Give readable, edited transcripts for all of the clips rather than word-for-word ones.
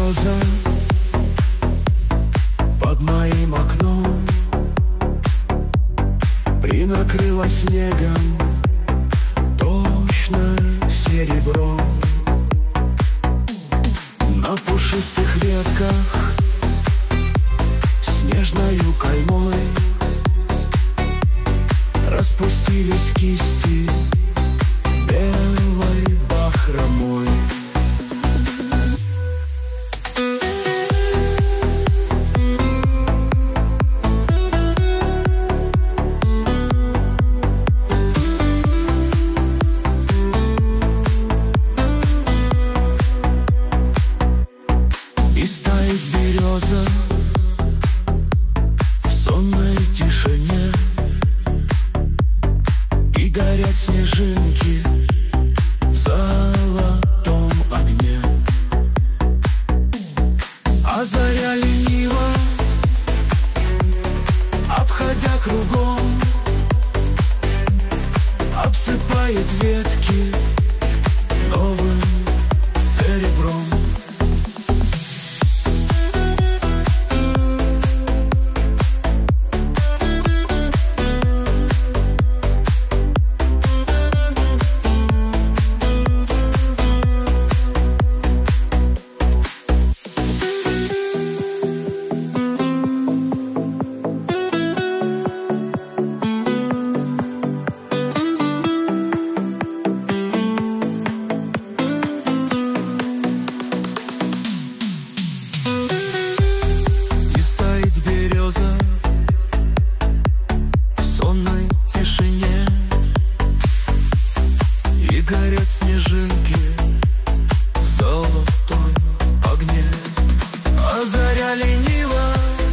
береза под моим окном принакрыла снегом точно серебром. На пушистых ветках снежною каймой распустились кисти белой бахромой. И стоит береза в сонной тишине, и горят снежинки в золотом огне. А заря лениво, обходя кругом, обсыпает ветки новым серебром. В сонной тишине, и горят снежинки в золотом огне. А заря лениво,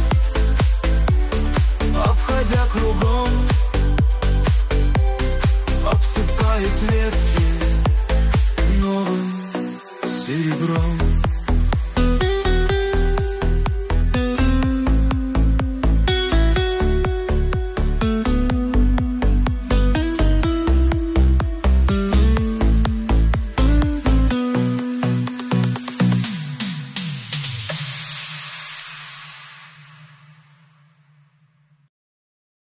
обходя кругом, обсыпает ветки новым серебром.